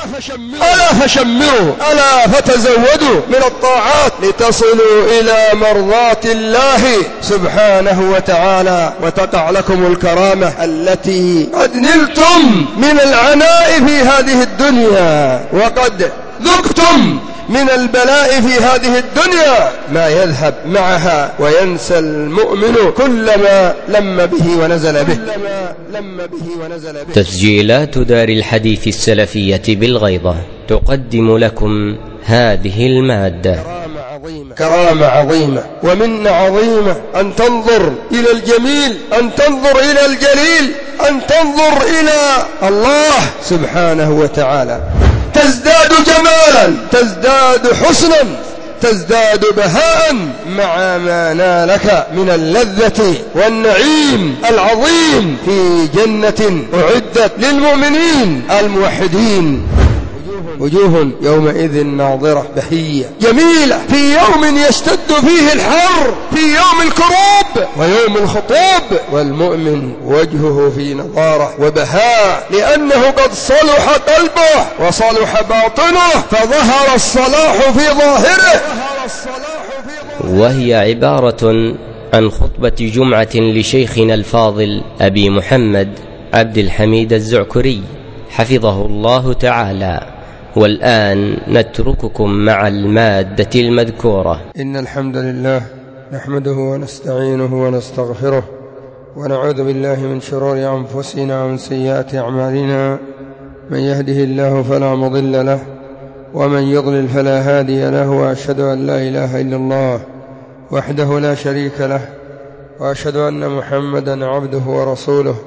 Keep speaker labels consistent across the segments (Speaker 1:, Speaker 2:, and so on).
Speaker 1: ألا فشمروا ألا فتزودوا من الطاعات لتصلوا إلى مرضات الله سبحانه وتعالى، وتقع لكم الكرامة التي قد نلتم من العناء في هذه الدنيا، وقد ذقتم من البلاء في هذه الدنيا ما يذهب معها، وينسى المؤمن كلما لم به ونزل به.
Speaker 2: تسجيلات دار الحديث السلفية بالغيضة تقدم لكم هذه المادة.
Speaker 1: كرامة عظيمة ومنة عظيمة أن تنظر إلى الجميل، أن تنظر إلى الجليل، أن تنظر إلى الله سبحانه وتعالى، تزداد جمالا، تزداد حسنا، تزداد بهاء مع ما نالك من اللذة والنعيم العظيم في جنة أعدت للمؤمنين الموحدين. وجوه يومئذ ناظرة بهية جميلة في يوم يشتد فيه الحر، في يوم الكروب ويوم الخطوب، والمؤمن وجهه في نضارة وبهاء، لأنه قد صلح قلبه وصلح باطنه، فظهر الصلاح في ظاهره.
Speaker 2: وهي عبارة عن خطبة جمعة لشيخنا الفاضل أبي محمد عبد الحميد الزعكري حفظه الله تعالى. والآن نترككم مع المادة المذكورة.
Speaker 1: إن الحمد لله نحمده ونستعينه ونستغفره، ونعوذ بالله من شرور أنفسنا ومن سيئات أعمالنا، من يهده الله فلا مضل له ومن يضلل فلا هادي له، وأشهد أن لا إله إلا الله وحده لا شريك له، وأشهد أن محمدا عبده ورسوله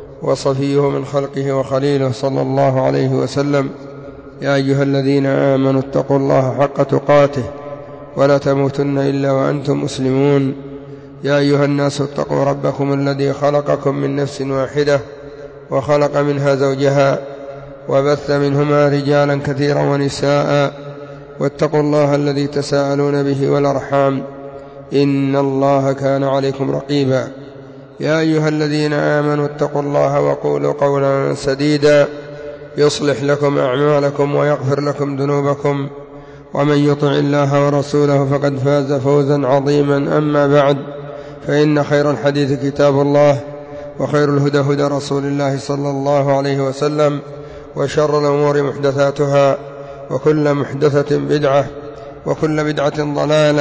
Speaker 1: وصفيه من خلقه وخليله صلى الله عليه وسلم. يا أيها الذين آمنوا اتقوا الله حق تقاته ولا تموتن إلا وأنتم مسلمون. يا أيها الناس اتقوا ربكم الذي خلقكم من نفس واحدة وخلق منها زوجها وبث منهما رجالا كثيرا ونساء، واتقوا الله الذي تساءلون به والأرحام إن الله كان عليكم رقيبا. يا أيها الذين آمنوا اتقوا الله وقولوا قولا سديدا يصلح لكم أعمالكم ويغفر لكم ذنوبكم، ومن يطع الله ورسوله فقد فاز فوزا عظيما. أما بعد، فإن خير الحديث كتاب الله، وخير الهدى هدى رسول الله صلى الله عليه وسلم، وشر الأمور محدثاتها، وكل محدثة بدعة، وكل بدعة ضلالة،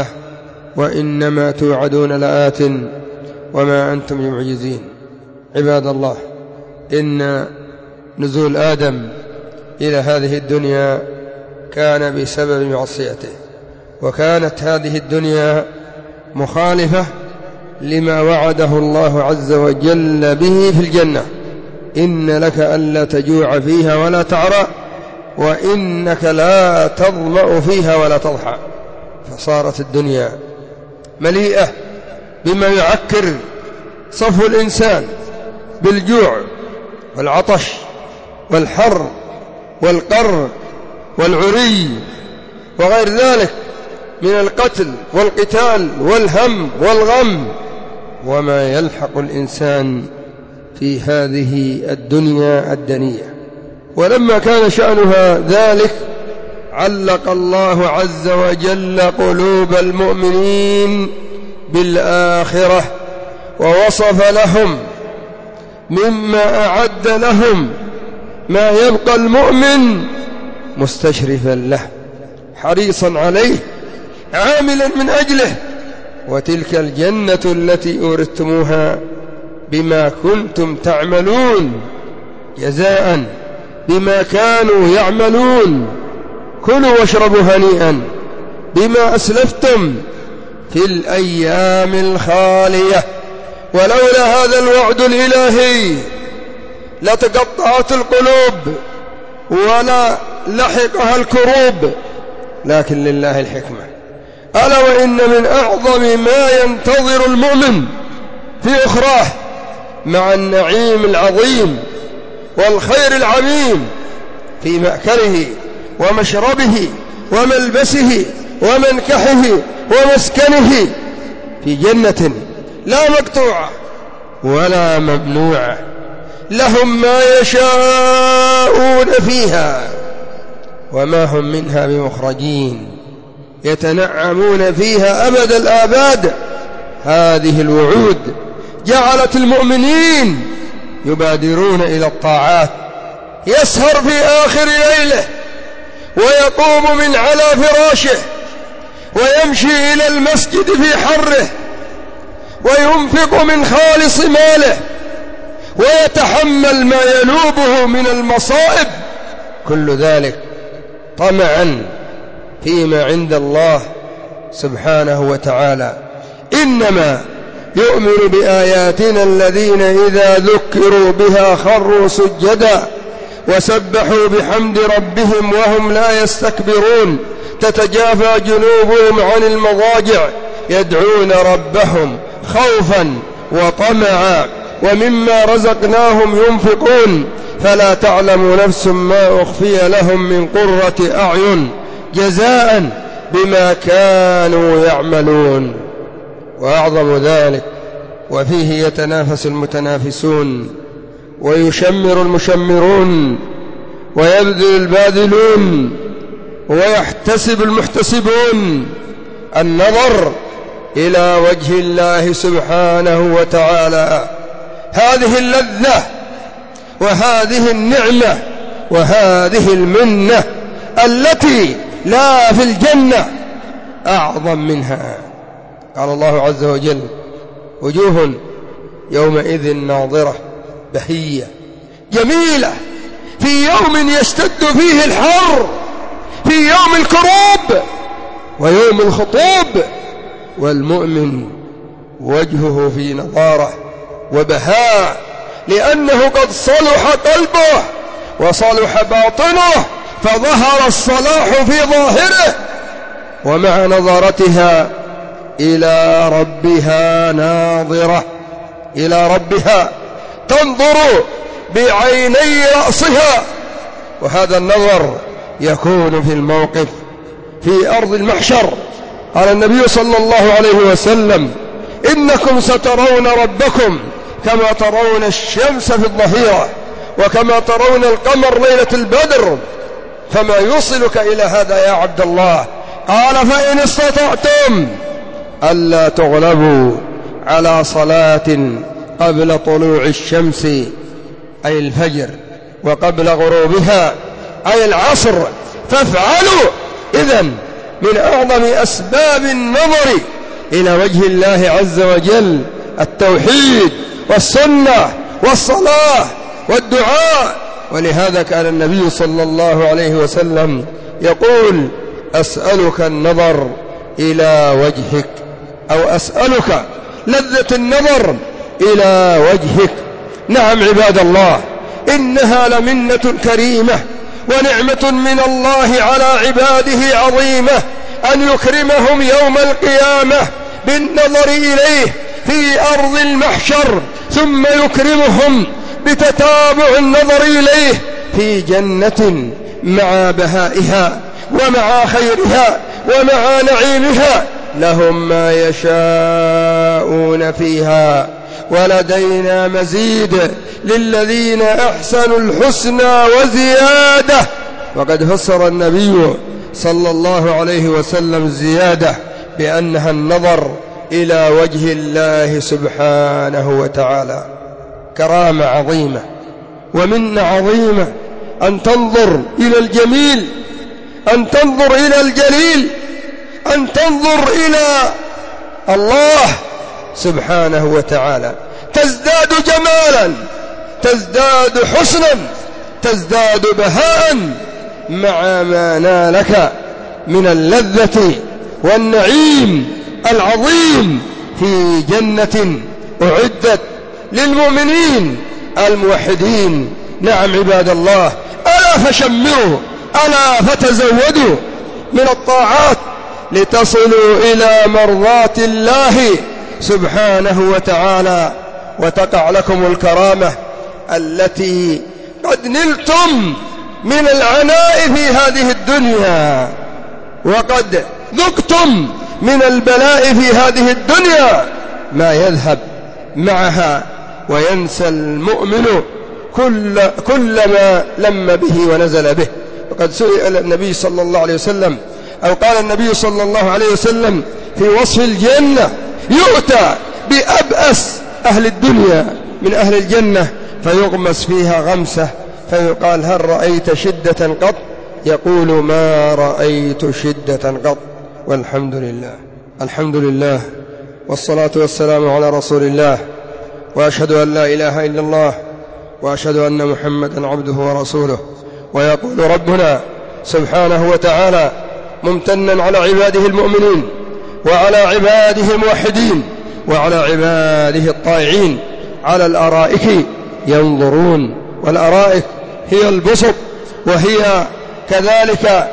Speaker 1: وإنما توعدون لآت وما أنتم بمعجزين. عباد الله، إن نزول آدم إلى هذه الدنيا كان بسبب معصيته، وكانت هذه الدنيا مخالفة لما وعده الله عز وجل به في الجنة. إن لك ألا تجوع فيها ولا تعرى، وإنك لا تظمأ فيها ولا تضحى. فصارت الدنيا مليئة بما يعكر صفو الإنسان بالجوع والعطش والحر والقر والعري وغير ذلك من القتل والقتال والهم والغم، وما يلحق الإنسان في هذه الدنيا الدنية. ولما كان شأنها ذلك علق الله عز وجل قلوب المؤمنين بالآخرة، ووصف لهم مما أعد لهم ما يبقى المؤمن مستشرفا له حريصا عليه عاملا من أجله. وتلك الجنة التي أورثتموها بما كنتم تعملون، جزاء بما كانوا يعملون. كلوا واشربوا هنيئا بما أسلفتم في الأيام الخالية. ولولا هذا الوعد الإلهي لتقطعت القلوب ولا لحقها الكروب، لكن لله الحكمة. ألا وإن من أعظم ما ينتظر المؤمن في أخراه مع النعيم العظيم والخير العميم في مأكله ومشربه وملبسه ومنكحه ومسكنه في جنة لا مقطوعة ولا ممنوعة، لهم ما يشاءون فيها وما هم منها بمخرجين يتنعمون فيها أبد الآباد. هذه الوعود جعلت المؤمنين يبادرون إلى الطاعات، يسهر في آخر ليله ويقوم من على فراشه ويمشي إلى المسجد في حره وينفق من خالص ماله ويتحمل ما ينوبه من المصائب، كل ذلك طمعا فيما عند الله سبحانه وتعالى. إنما يؤمن بآياتنا الذين إذا ذكروا بها خروا سجدا وسبحوا بحمد ربهم وهم لا يستكبرون، تتجافى جنوبهم عن المضاجع يدعون ربهم خوفا وطمعا ومما رزقناهم ينفقون، فلا تعلم نفس ما أخفي لهم من قرة أعين جزاء بما كانوا يعملون. وأعظم ذلك وفيه يتنافس المتنافسون ويشمر المشمرون ويبذل الباذلون ويحتسب المحتسبون، النظر إلى وجه الله سبحانه وتعالى. هذه اللذة وهذه النعمة وهذه المنة التي لا في الجنة أعظم منها. قال الله عز وجل: وجوه يومئذ ناظرة بهية جميلة في يوم يشتد فيه الحر، في يوم الكروب ويوم الخطوب، والمؤمن وجهه في نضارة وبهاء لأنه قد صلح قلبه وصلح باطنه فظهر الصلاح في ظاهره، ومع نظرتها إلى ربها ناظرة، إلى ربها تنظر بعيني رأسها. وهذا النظر يكون في الموقف في أرض المحشر. قال النبي صلى الله عليه وسلم: إنكم سترون ربكم كما ترون الشمس في الظهيرة وكما ترون القمر ليلة البدر، فما يوصلك إلى هذا يا عبد الله؟ قال: فإن استطعتم ألا تغلبوا على صلاة قبل طلوع الشمس أي الفجر وقبل غروبها أي العصر فافعلوا. إذن من أعظم أسباب النظر إلى وجه الله عز وجل التوحيد والسنة والصلاة والدعاء. ولهذا كان النبي صلى الله عليه وسلم يقول: أسألك النظر إلى وجهك، أو أسألك لذة النظر إلى وجهك. نعم عباد الله، إنها لمنة كريمة ونعمة من الله على عباده عظيمة أن يكرمهم يوم القيامة بالنظر إليه في أرض المحشر، ثم يكرمهم بتتابع النظر إليه في جنة مع بهائها ومع خيرها ومع نعيمها، لهم ما يشاءون فيها ولدينا مزيد للذين أحسنوا الحسنى وزيادة. وقد فسر النبي صلى الله عليه وسلم الزيادة بأنها النظر إلى وجه الله سبحانه وتعالى. كرامة عظيمة ومنة عظيمة أن تنظر إلى الجميل، أن تنظر إلى الجليل، أن تنظر إلى الله سبحانه وتعالى، تزداد جمالا، تزداد حسنا، تزداد بهاء مع ما نالك من اللذة والنعيم العظيم في جنة أعدت للمؤمنين الموحدين. نعم عباد الله، ألا فشمروا، ألا فتزودوا من الطاعات لتصلوا إلى مرضات الله سبحانه وتعالى وتقع لكم الكرامة التي قد نلتم من العناء في هذه الدنيا، وقد ذقتم من البلاء في هذه الدنيا ما يذهب معها، وينسى المؤمن كل ما لم به ونزل به. وقد سئل النبي صلى الله عليه وسلم، أو قال النبي صلى الله عليه وسلم في وصف الجنة: يؤتى بأبأس أهل الدنيا من أهل الجنة فيغمس فيها غمسة، فيقال: هل رأيت شدة قط؟ يقول: ما رأيت شدة قط. والحمد لله. الحمد لله، والصلاة والسلام على رسول الله، وأشهد أن لا إله إلا الله، وأشهد أن محمدا عبده ورسوله. ويقول ربنا سبحانه وتعالى ممتنا على عباده المؤمنين، وعلى عباده الموحدين، وعلى عباده الطائعين: على الأرائك ينظرون. والأرائك هي البسط، وهي كذلك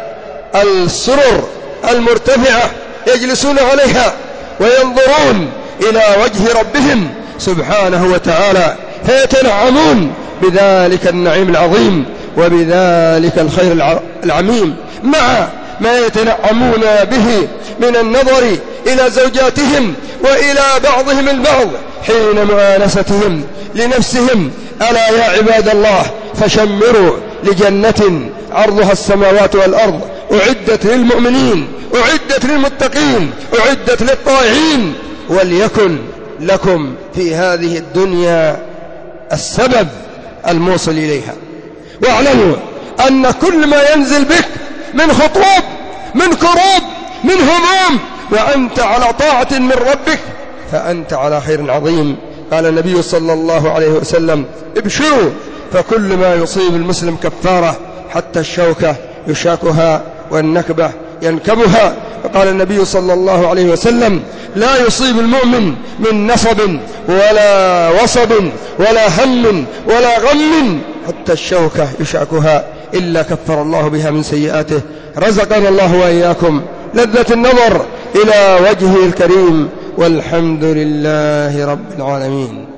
Speaker 1: السرر المرتفعة يجلسون عليها وينظرون إلى وجه ربهم سبحانه وتعالى، فيتنعمون بذلك النعيم العظيم وبذلك الخير العميم، مع ما يتنعمون به من النظر إلى زوجاتهم وإلى بعضهم البعض حين مؤانستهم لنفسهم. ألا يا عباد الله، فشمروا لجنة عرضها السماوات والأرض، أعدت للمؤمنين، أعدت للمتقين، أعدت للطائعين، وليكن لكم في هذه الدنيا السبب الموصل إليها. واعلموا أن كل ما ينزل بك من خطوب، من كروب، من هموم، وأنت على طاعة من ربك، فأنت على خير عظيم. قال النبي صلى الله عليه وسلم: ابشروا فكل ما يصيب المسلم كفارة، حتى الشوكة يشاكها والنكبة ينكبها. وقال النبي صلى الله عليه وسلم: لا يصيب المؤمن من نصب ولا وصب ولا هم ولا غم حتى الشوكة يشاكها إلا كفر الله بها من سيئاته. رزقنا الله وإياكم لذة النظر إلى وجهه الكريم، والحمد لله رب العالمين.